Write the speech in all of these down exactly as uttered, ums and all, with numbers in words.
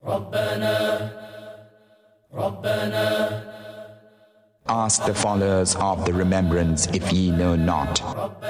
Ask the followers of the remembrance if ye know not.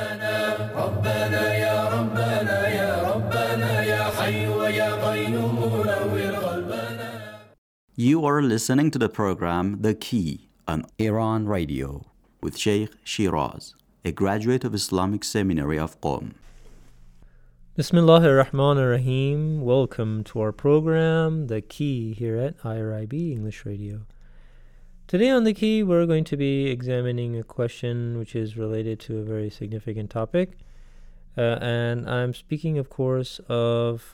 You are listening to the program The Key on Iran Radio with Sheikh Shiraz, a graduate of Islamic Seminary of Qom. Bismillahir Rahmanir Rahim. Welcome to our program, The Key, here at I R I B English Radio. Today on The Key, we're going to be examining a question which is related to a very significant topic. Uh, and I'm speaking, of course, of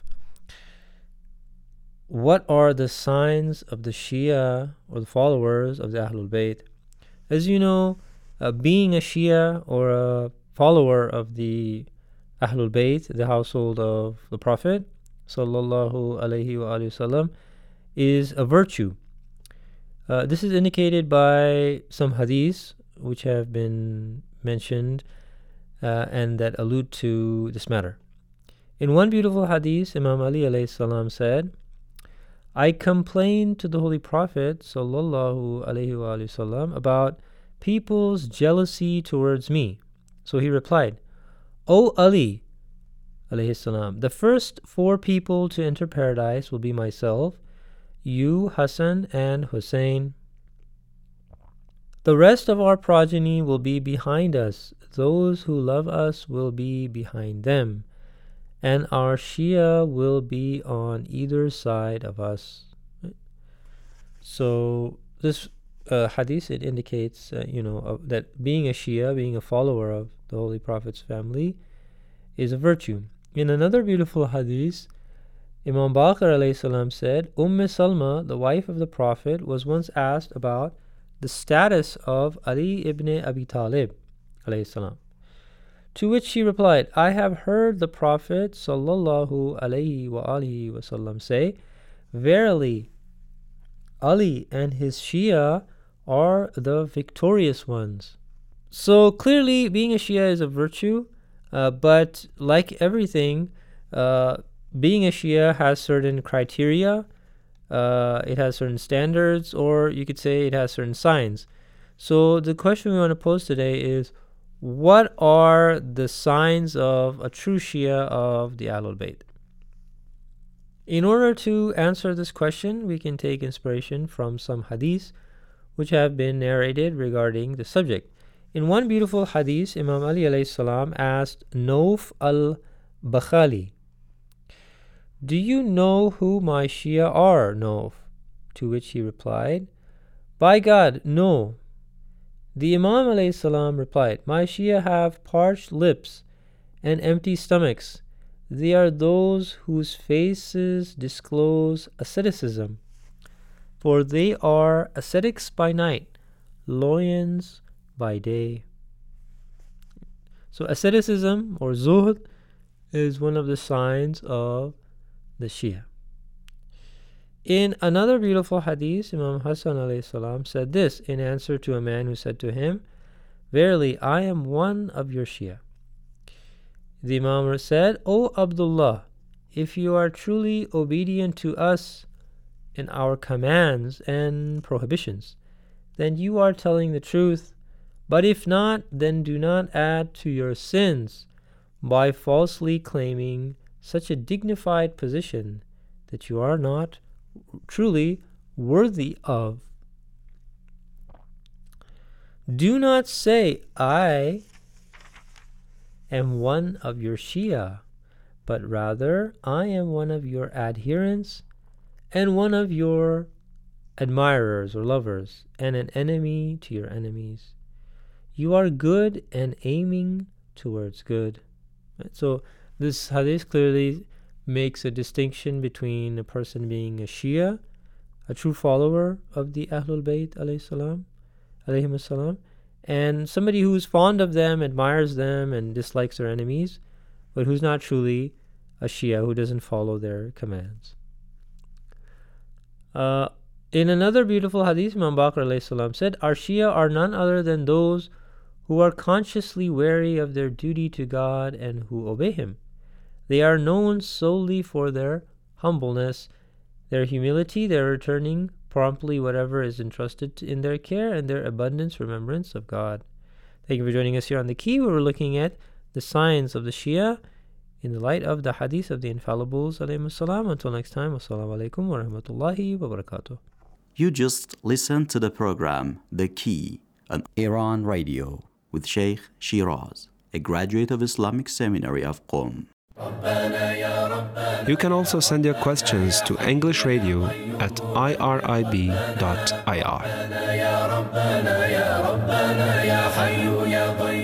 what are the signs of the Shia or the followers of the Ahlul Bayt. As you know, uh, being a Shia or a follower of the Ahlul Bayt, the household of the Prophet, sallallahu alaihi wa alihi wasallam, is a virtue. Uh, this is indicated by some hadiths which have been mentioned uh, and that allude to this matter. In one beautiful hadith, Imam Ali alayhi salam said, I complained to the Holy Prophet sallallahu alaihi wa alihi wasallam about people's jealousy towards me. So he replied, O Ali alayhi salam, the first four people to enter paradise will be myself, you, Hassan, and Hussein. The rest of our progeny will be behind us. Those who love us will be behind them, and our Shia will be on either side of us. So this uh, hadith, it indicates, uh, you know, uh, that being a Shia, being a follower of the Holy Prophet's family, is a virtue. In another beautiful hadith, Imam Baqir alayhi salam said, Umm Salma, the wife of the Prophet, was once asked about the status of Ali ibn Abi Talib alayhi salam. To which she replied, I have heard the Prophet sallallahu alaihi wa alihi wasallam say, verily, Ali and his Shia are the victorious ones. So clearly, being a Shia is a virtue, uh, but like everything, uh, being a Shia has certain criteria, uh, it has certain standards, or you could say it has certain signs. So the question we want to pose today is, what are the signs of a true Shia of the Ahlul Bayt? In order to answer this question, we can take inspiration from some hadiths which have been narrated regarding the subject. In one beautiful hadith, Imam Ali alayhi salam asked Nawf al-Bakhali, do you know who my Shia are, Nawf? To which he replied, by God, no. The Imam alayhi salam replied, my Shia have parched lips and empty stomachs. They are those whose faces disclose asceticism, for they are ascetics by night, loyans by day. So asceticism or zuhd is one of the signs of the Shia. In another beautiful hadith, Imam Hassan alayhi salam said this in answer to a man who said to him, verily, I am one of your Shia. The Imam said, O Abdullah, if you are truly obedient to us in our commands and prohibitions, then you are telling the truth. But if not, then do not add to your sins by falsely claiming such a dignified position that you are not truly worthy of. Do not say, I am one of your Shia, but rather, I am one of your adherents and one of your admirers or lovers and an enemy to your enemies. You are good and aiming towards good. Right? So this hadith clearly makes a distinction between a person being a Shia, a true follower of the Ahlul Bayt alayhi salam, alayhim salam, and somebody who's fond of them, admires them, and dislikes their enemies, but who's not truly a Shia, who doesn't follow their commands. Uh, in another beautiful hadith, Imam Baqir alayhi salam said, our Shia are none other than those who are consciously wary of their duty to God and who obey Him. They are known solely for their humbleness their humility, their returning promptly whatever is entrusted in their care, and their abundance remembrance of God. Thank you for joining us here on The Key, where we're looking at the signs of the Shia in the light of the hadith of the infallibles alayhimus salam. Until next time, wassalamu alaikum wa rahmatullahi wa barakatuh. You just listened to the program The Key on Iran Radio with Sheikh Shiraz, a graduate of Islamic Seminary of Qom. You can also send your questions to English Radio at I R I B dot I R.